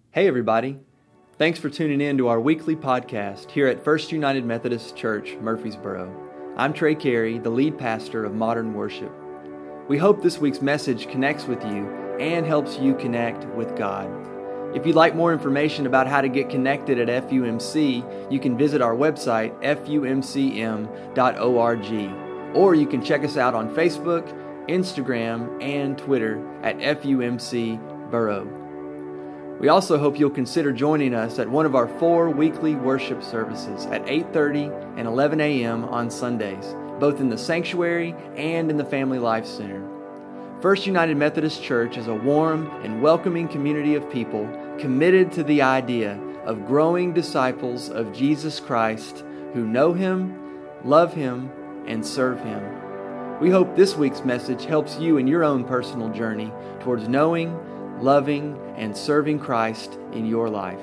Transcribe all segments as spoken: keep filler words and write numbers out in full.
Hey everybody, thanks for tuning in to our weekly podcast here at First United Methodist Church, Murfreesboro. I'm Trey Carey, the lead pastor of Modern Worship. We hope this week's message connects with you and helps you connect with God. If you'd like more information about how to get connected at F U M C, you can visit our website, f u m c m dot org, or you can check us out on Facebook, Instagram, and Twitter at F U M C Borough. We also hope you'll consider joining us at one of our four weekly worship services at eight thirty and eleven a.m. on Sundays, both in the sanctuary and in the Family Life Center. First United Methodist Church is a warm and welcoming community of people committed to the idea of growing disciples of Jesus Christ who know Him, love Him, and serve Him. We hope this week's message helps you in your own personal journey towards knowing, loving, and serving Christ in your life.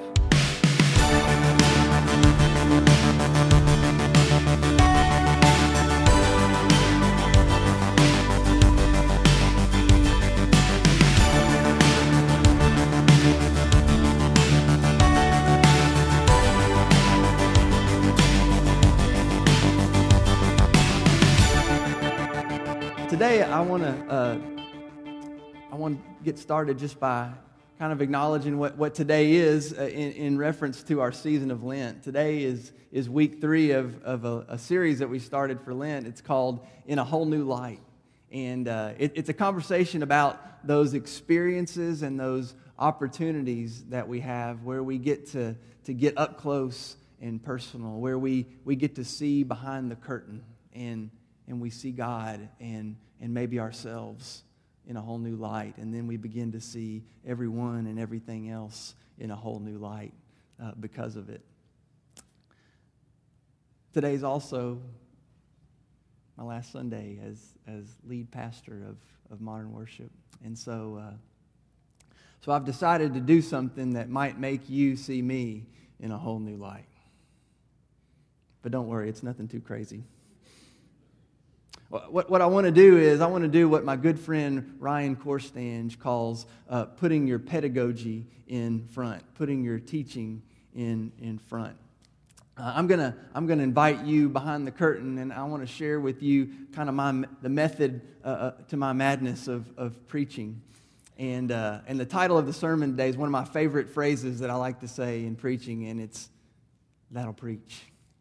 Today, I want to uh, I want to get started just by kind of acknowledging what, what today is uh, in, in reference to our season of Lent. Today is is week three of, of a, a series that we started for Lent. It's called In a Whole New Light. And uh, it, it's a conversation about those experiences and those opportunities that we have where we get to, to get up close and personal, where we, we get to see behind the curtain and, and we see God and, and maybe ourselves in a whole new light, and then we begin to see everyone and everything else in a whole new light uh, because of it. Today's also my last Sunday as as lead pastor of, of Modern Worship, and so uh, so I've decided to do something that might make you see me in a whole new light. But don't worry, it's nothing too crazy. What, what I want to do is I want to do what my good friend Ryan Korstange calls uh, putting your pedagogy in front, putting your teaching in, in front. Uh, I'm gonna I'm gonna invite you behind the curtain, and I want to share with you kind of my the method uh, to my madness of, of preaching. And uh, and the title of the sermon today is one of my favorite phrases that I like to say in preaching, and it's "That'll preach."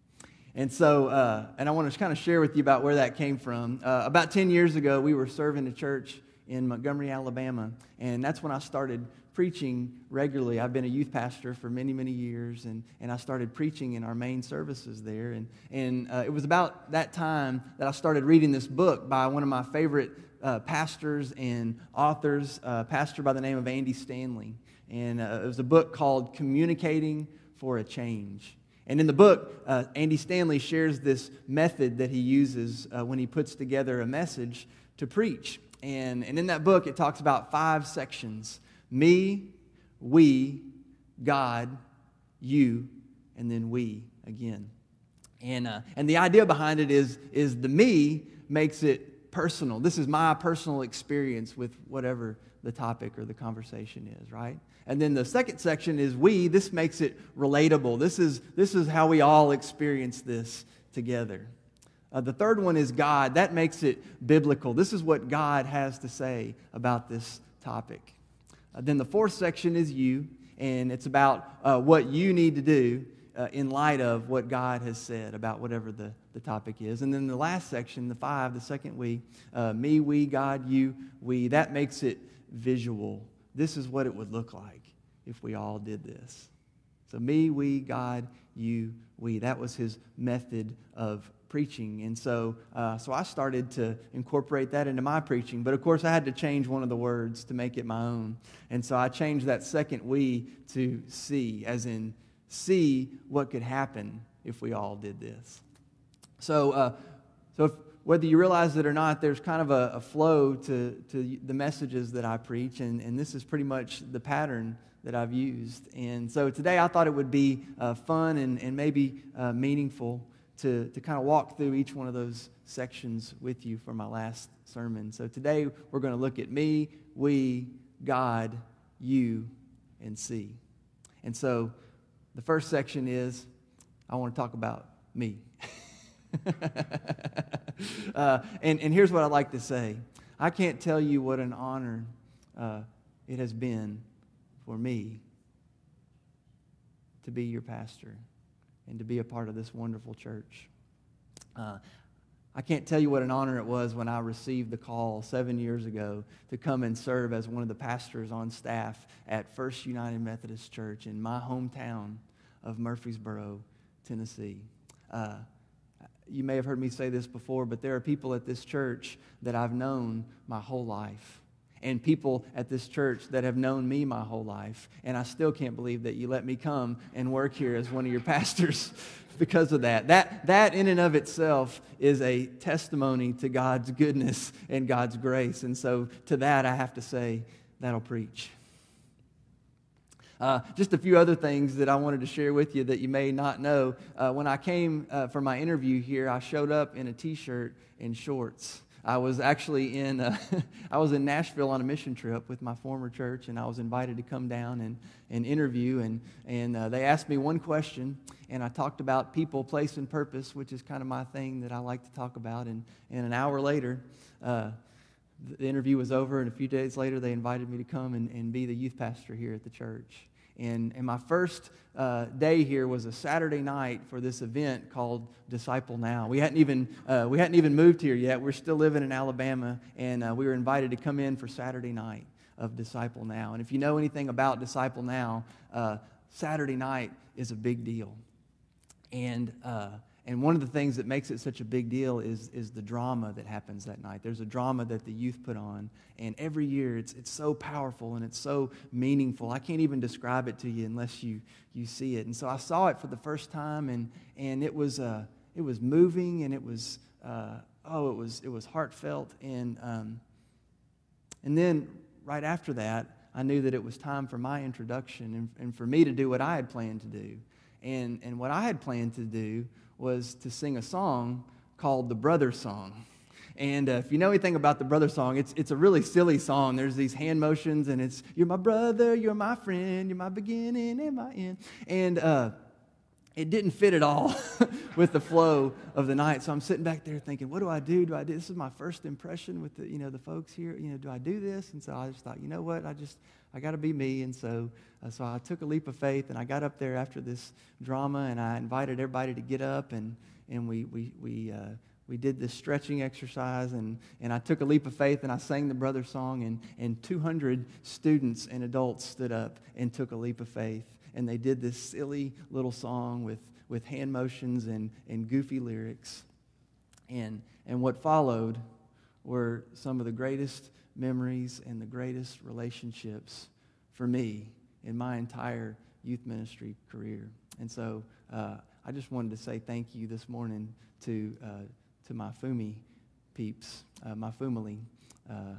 And so, uh, and I want to kind of share with you about where that came from. Uh, about ten years ago, we were serving a church in Montgomery, Alabama, and that's when I started preaching regularly. I've been a youth pastor for many, many years, and, and I started preaching in our main services there. And, and uh, it was about that time that I started reading this book by one of my favorite uh, pastors and authors, a uh, pastor by the name of Andy Stanley. And uh, it was a book called Communicating for a Change. And in the book, uh, Andy Stanley shares this method that he uses uh, when he puts together a message to preach. And, and in that book, it talks about five sections: me, we, God, you, and then we again. And uh, and the idea behind it is, is the me makes it personal. This is my personal experience with whatever the topic or the conversation is, right? And then the second section is we. This makes it relatable. This is this is how we all experience this together. Uh, the third one is God. That makes it biblical. This is what God has to say about this topic. Uh, then the fourth section is you, and it's about uh, what you need to do uh, in light of what God has said about whatever the, the topic is. And then the last section, the five, the second we, uh, me, we, God, you, we, that makes it visual. This is what it would look like if we all did this. So me, we, God, you, we. That was his method of preaching. And so uh, so I started to incorporate that into my preaching. But of course, I had to change one of the words to make it my own. And so I changed that second we to see, as in see what could happen if we all did this. So, uh, so if, whether you realize it or not, there's kind of a, a flow to, to the messages that I preach, and, and this is pretty much the pattern that I've used. And so today I thought it would be uh, fun and, and maybe uh, meaningful to, to kind of walk through each one of those sections with you for my last sermon. So today we're going to look at me, we, God, you, and see. And so the first section is, I want to talk about me. uh, and, and here's what I'd like to say. I can't tell you what an honor uh, it has been for me to be your pastor and to be a part of this wonderful church. Uh, I can't tell you what an honor it was when I received the call seven years ago to come and serve as one of the pastors on staff at First United Methodist Church in my hometown of Murfreesboro, Tennessee. Uh, you may have heard me say this before, but there are people at this church that I've known my whole life, and people at this church that have known me my whole life, and I still can't believe that you let me come and work here as one of your pastors because of that. That, that in and of itself is a testimony to God's goodness and God's grace, and so to that I have to say, that'll preach. Uh, just a few other things that I wanted to share with you that you may not know. Uh, when I came uh, for my interview here, I showed up in a t-shirt and shorts. I was actually in uh, I was in Nashville on a mission trip with my former church, and I was invited to come down and, and interview. And, and uh, they asked me one question, and I talked about people, place, and purpose, which is kind of my thing that I like to talk about. And, and an hour later, uh, the interview was over, and a few days later, they invited me to come and, and be the youth pastor here at the church. And, and my first uh, day here was a Saturday night for this event called Disciple Now. We hadn't even uh, we hadn't even moved here yet. We're still living in Alabama, and uh, we were invited to come in for Saturday night of Disciple Now. And if you know anything about Disciple Now, uh, Saturday night is a big deal. And uh, and one of the things that makes it such a big deal is is the drama that happens that night. There's a drama that the youth put on, and every year it's it's so powerful and it's so meaningful. I can't even describe it to you unless you you see it. And so I saw it for the first time, and and it was uh it was moving, and it was uh, oh it was it was heartfelt, and um, and then right after that I knew that it was time for my introduction and, and for me to do what I had planned to do, and and what I had planned to do was to sing a song called the Brother Song. And uh, if you know anything about the Brother Song, it's it's a really silly song. There's these hand motions, and it's, you're my brother, you're my friend, you're my beginning and my end. And uh, it didn't fit at all with the flow of the night. So I'm sitting back there thinking, what do I do? Do I do? This is my first impression with the, you know, the folks here. You know, do I do this? And so I just thought, you know what? I just, I got to be me. And so, uh, so I took a leap of faith, and I got up there after this drama, and I invited everybody to get up, and and we we we uh, we did this stretching exercise, and and I took a leap of faith, and I sang the Brother Song, and and two hundred students and adults stood up and took a leap of faith. And they did this silly little song with, with hand motions and, and goofy lyrics. And, and what followed were some of the greatest memories and the greatest relationships for me in my entire youth ministry career. And so uh, I just wanted to say thank you this morning to, uh, to my Fumi peeps, uh, my Fumily. Uh,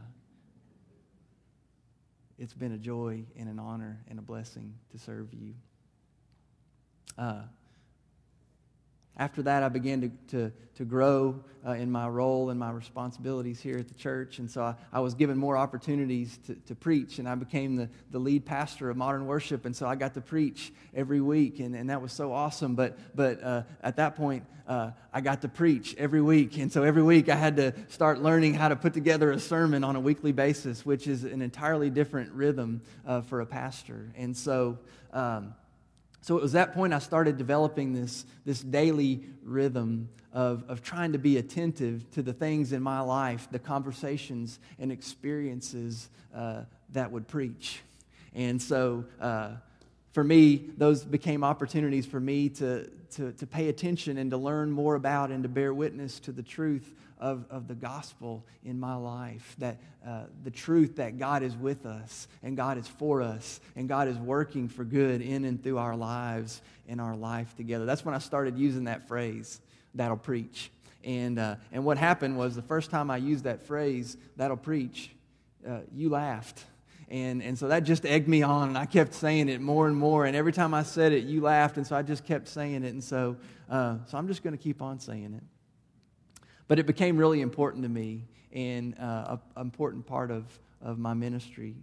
It's been a joy and an honor and a blessing to serve you. Uh, after that, I began to, to, to grow uh, in my role and my responsibilities here at the church. And so I, I was given more opportunities to, to preach, and I became the, the lead pastor of modern worship. And so I got to preach every week, and, and that was so awesome. But, but uh, at that point, uh, I got to preach every week. And so every week I had to start learning how to put together a sermon on a weekly basis, which is an entirely different rhythm uh, for a pastor. And so... Um, So it was that point I started developing this, this daily rhythm of, of trying to be attentive to the things in my life, the conversations and experiences uh, that would preach. And so uh, for me, those became opportunities for me to, to, to pay attention and to learn more about and to bear witness to the truth of, of the gospel in my life, that uh, the truth that God is with us and God is for us and God is working for good in and through our lives and our life together. That's when I started using that phrase, that'll preach. And uh, and what happened was the first time I used that phrase, that'll preach, uh, you laughed. And and so that just egged me on, and I kept saying it more and more. And every time I said it, you laughed, and so I just kept saying it. And so uh, so I'm just going to keep on saying it. But it became really important to me, and uh, an important part of, of my ministry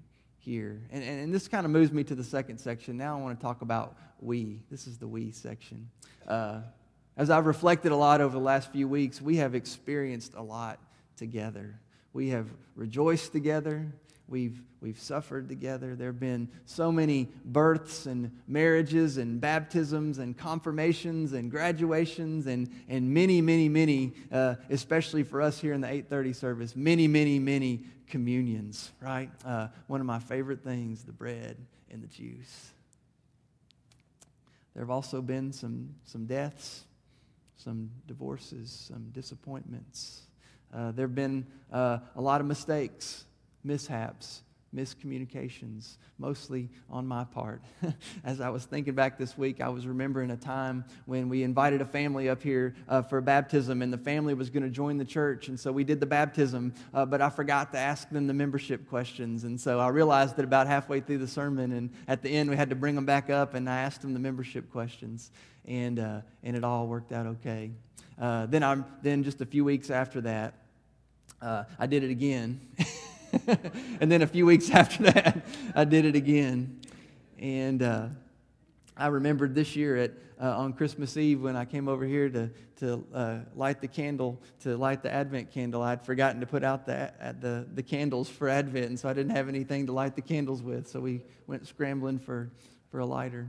here. And, and, and this kind of moves me to the second section. Now I want to talk about we. This is the we section. Uh, as I've reflected a lot over the last few weeks, we have experienced a lot together. We have rejoiced together. We've, we've suffered together. There have been so many births and marriages and baptisms and confirmations and graduations and, and many, many, many, uh, especially for us here in the eight thirty service, many, many, many communions, right? Uh, one of my favorite things, the bread and the juice. There have also been some, some deaths, some divorces, some disappointments. Uh, there have been uh, a lot of mistakes, mishaps, miscommunications, mostly on my part. As I was thinking back this week, I was remembering a time when we invited a family up here uh, for baptism, and the family was going to join the church, and so we did the baptism, uh, but I forgot to ask them the membership questions, and so I realized that about halfway through the sermon, and at the end we had to bring them back up, and I asked them the membership questions, and uh, and it all worked out okay. Uh, then I'm then just a few weeks after that, uh, I did it again. And then a few weeks after that, I did it again. And uh, I remembered this year at uh, on Christmas Eve when I came over here to to uh, light the candle, to light the Advent candle. I'd forgotten to put out the, the the candles for Advent, and so I didn't have anything to light the candles with. So we went scrambling for, for a lighter.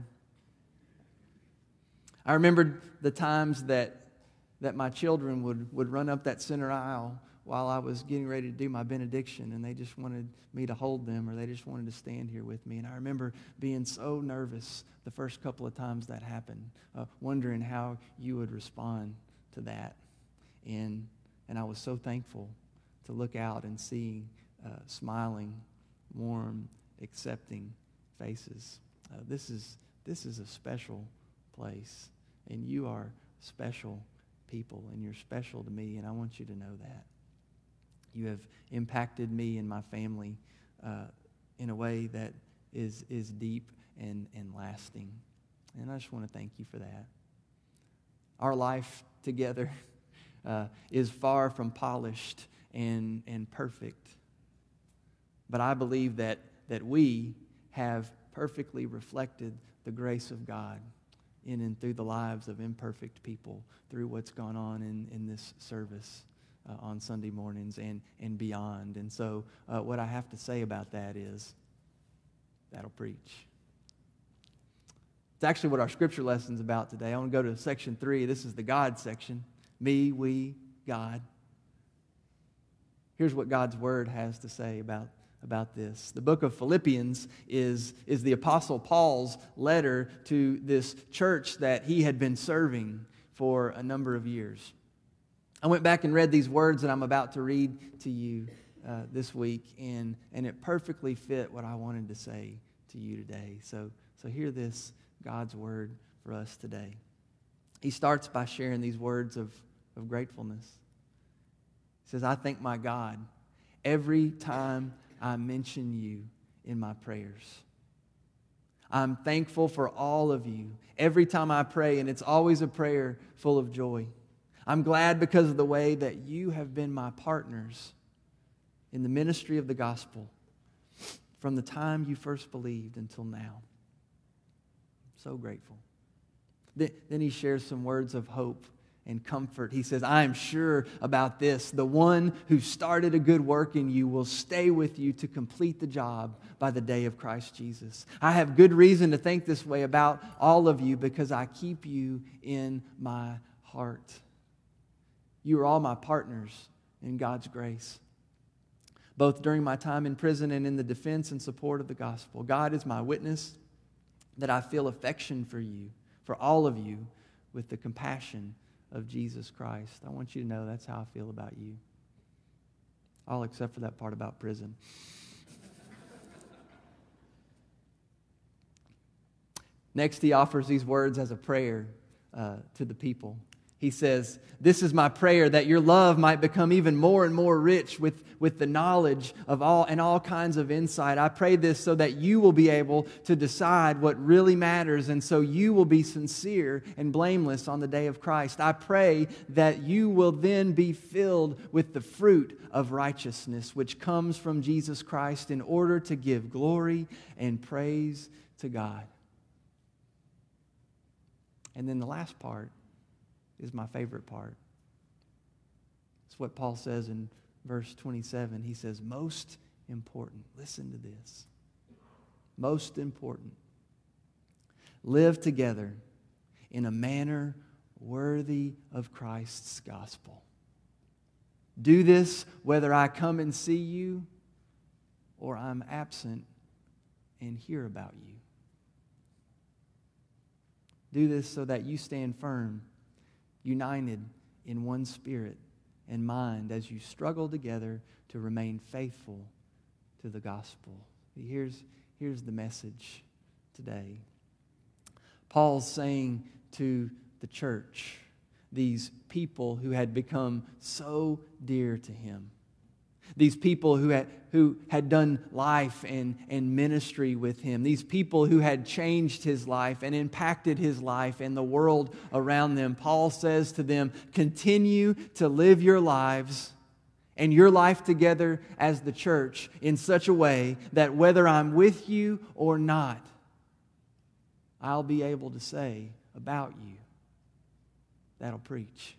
I remembered the times that that my children would, would run up that center aisle while I was getting ready to do my benediction, and they just wanted me to hold them, or they just wanted to stand here with me. And I remember being so nervous the first couple of times that happened, uh, wondering how you would respond to that. And and I was so thankful to look out and see uh, smiling, warm, accepting faces. Uh, this is this is a special place, and you are special people, and you're special to me, and I want you to know that. You have impacted me and my family uh, in a way that is is deep and, and lasting. And I just want to thank you for that. Our life together uh, is far from polished and, and perfect. But I believe that, that we have perfectly reflected the grace of God in and through the lives of imperfect people through what's gone on in, in this service. Uh, on Sunday mornings and, and beyond. And so uh, what I have to say about that is, that'll preach. It's actually what our scripture lesson's about today. I want to go to section three. This is the God section. Me, we, God. Here's what God's word has to say about, about this. The book of Philippians is, is the Apostle Paul's letter to this church that he had been serving for a number of years. I went back and read these words that I'm about to read to you uh, this week, and, and it perfectly fit what I wanted to say to you today. So, so hear this, God's word for us today. He starts by sharing these words of, of gratefulness. He says, I thank my God every time I mention you in my prayers. I'm thankful for all of you every time I pray, and it's always a prayer full of joy. I'm glad because of the way that you have been my partners in the ministry of the gospel from the time you first believed until now. I'm so grateful. Then he shares some words of hope and comfort. He says, I am sure about this. The one who started a good work in you will stay with you to complete the job by the day of Christ Jesus. I have good reason to think this way about all of you because I keep you in my heart. You are all my partners in God's grace, both during my time in prison and in the defense and support of the gospel. God is my witness that I feel affection for you, for all of you, with the compassion of Jesus Christ. I want you to know that's how I feel about you. All except for that part about prison. Next, he offers these words as a prayer uh, to the people. He says, "This is my prayer, that your love might become even more and more rich with, with the knowledge of all and all kinds of insight. I pray this so that you will be able to decide what really matters, and so you will be sincere and blameless on the day of Christ. I pray that you will then be filled with the fruit of righteousness, which comes from Jesus Christ, in order to give glory and praise to God." And then the last part is my favorite part. It's what Paul says in verse twenty-seven. He says, most important, listen to this. Most important, live together in a manner worthy of Christ's gospel. Do this whether I come and see you or I'm absent and hear about you. Do this so that you stand firm, united in one spirit and mind as you struggle together to remain faithful to the gospel. Here's, here's the message today. Paul's saying to the church, these people who had become so dear to him, these people who had, who had done life and, and ministry with him, these people who had changed his life and impacted his life and the world around them, Paul says to them, continue to live your lives and your life together as the church in such a way that whether I'm with you or not, I'll be able to say about you, that'll preach.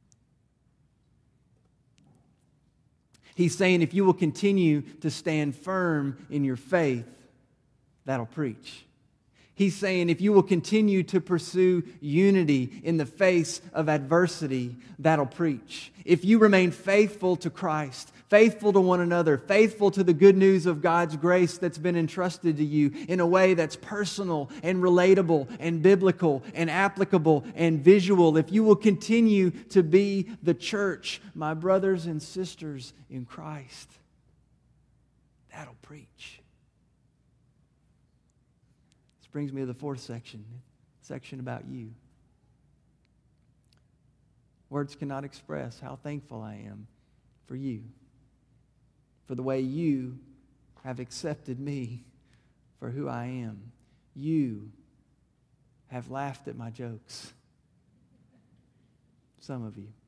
He's saying if you will continue to stand firm in your faith, that'll preach. He's saying if you will continue to pursue unity in the face of adversity, that'll preach. If you remain faithful to Christ, faithful to one another, faithful to the good news of God's grace that's been entrusted to you in a way that's personal and relatable and biblical and applicable and visual, if you will continue to be the church, my brothers and sisters in Christ, that'll preach. This brings me to the fourth section, section about you. Words cannot express how thankful I am for you, for the way you have accepted me for who I am. You have laughed at my jokes. Some of you.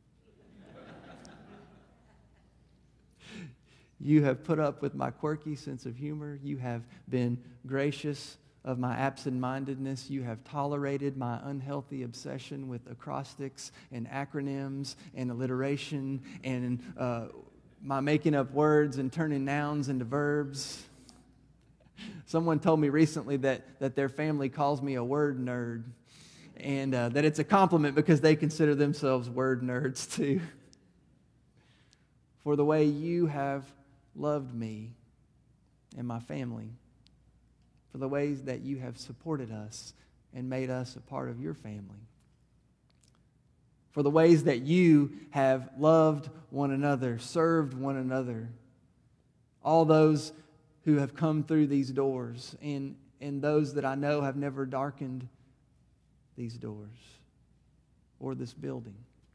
You have put up with my quirky sense of humor. You have been gracious of my absent-mindedness. You have tolerated my unhealthy obsession with acrostics and acronyms and alliteration and uh, my making up words and turning nouns into verbs. Someone told me recently that, that their family calls me a word nerd, and uh, that it's a compliment because they consider themselves word nerds too. For the way you have loved me and my family, for the ways that you have supported us and made us a part of your family, for the ways that you have loved one another, served one another, all those who have come through these doors and, and those that I know have never darkened these doors or this building.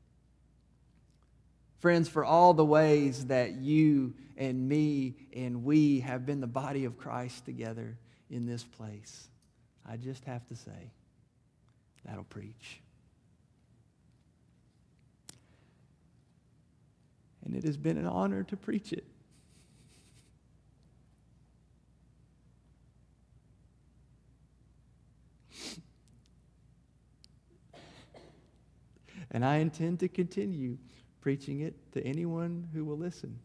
Friends, for all the ways that you and me and we have been the body of Christ together in this place, I just have to say, that'll preach. And it has been an honor to preach it. And I intend to continue preaching it to anyone who will listen.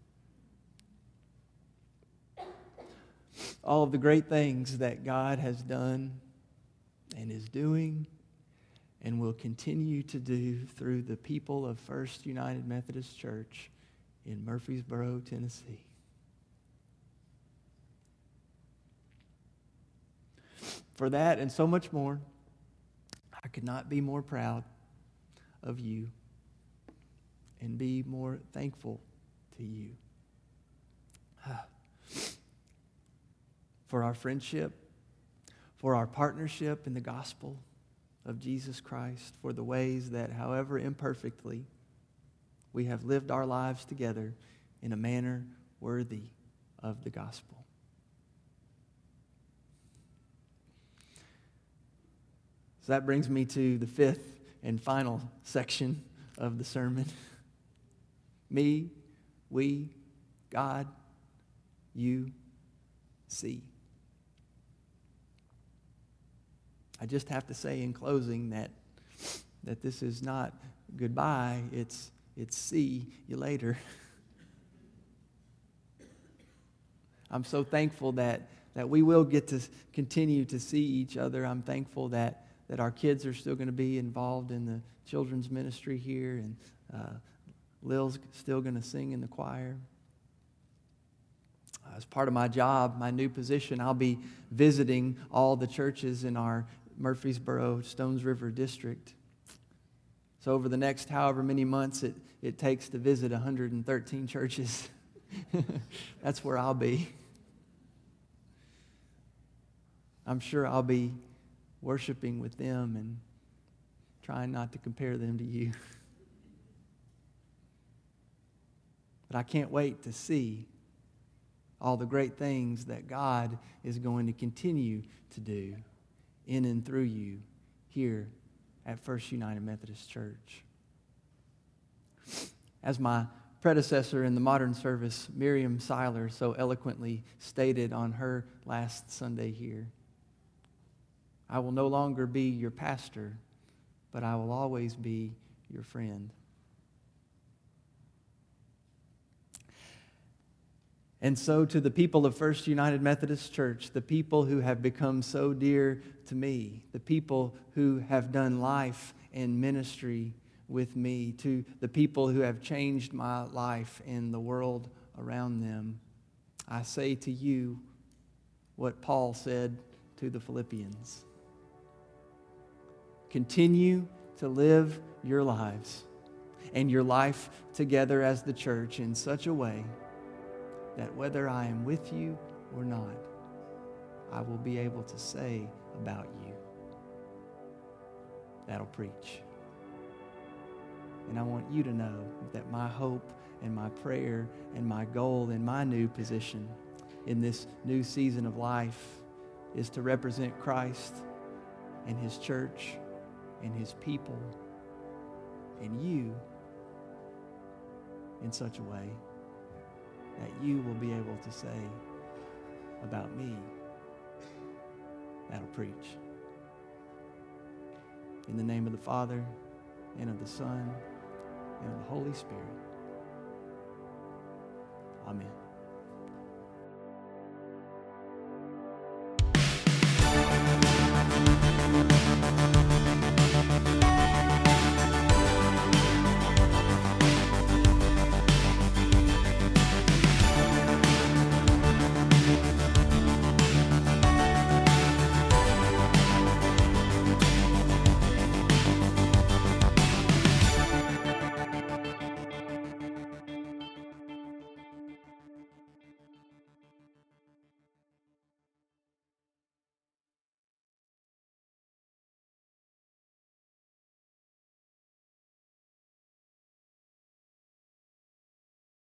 All of the great things that God has done and is doing and will continue to do through the people of First United Methodist Church in Murfreesboro, Tennessee. For that and so much more, I could not be more proud of you and be more thankful to you. For our friendship, for our partnership in the gospel, of Jesus Christ for the ways that, however imperfectly, we have lived our lives together in a manner worthy of the gospel. So that brings me to the fifth and final section of the sermon. Me, we, God, you, see. I just have to say in closing that, that this is not goodbye, it's, it's see you later. I'm so thankful that, that we will get to continue to see each other. I'm thankful that, that our kids are still going to be involved in the children's ministry here, and uh, Lil's still going to sing in the choir. Uh, as part of my job, my new position, I'll be visiting all the churches in our Murfreesboro, Stones River district. So over the next however many months it, it takes to visit one hundred thirteen churches, that's where I'll be. I'm sure I'll be worshiping with them and trying not to compare them to you. But I can't wait to see all the great things that God is going to continue to do in and through you here at First United Methodist Church. As my predecessor in the modern service, Miriam Seiler, so eloquently stated on her last Sunday here, I will no longer be your pastor, but I will always be your friend. And so to the people of First United Methodist Church, the people who have become so dear to me, the people who have done life and ministry with me, to the people who have changed my life and the world around them, I say to you what Paul said to the Philippians. Continue to live your lives and your life together as the church in such a way that whether I am with you or not, I will be able to say about you, that'll preach. And I want you to know that my hope and my prayer and my goal in my new position in this new season of life is to represent Christ and His church and His people and you in such a way that you will be able to say about me, that'll preach. In the name of the Father, and of the Son, and of the Holy Spirit. Amen.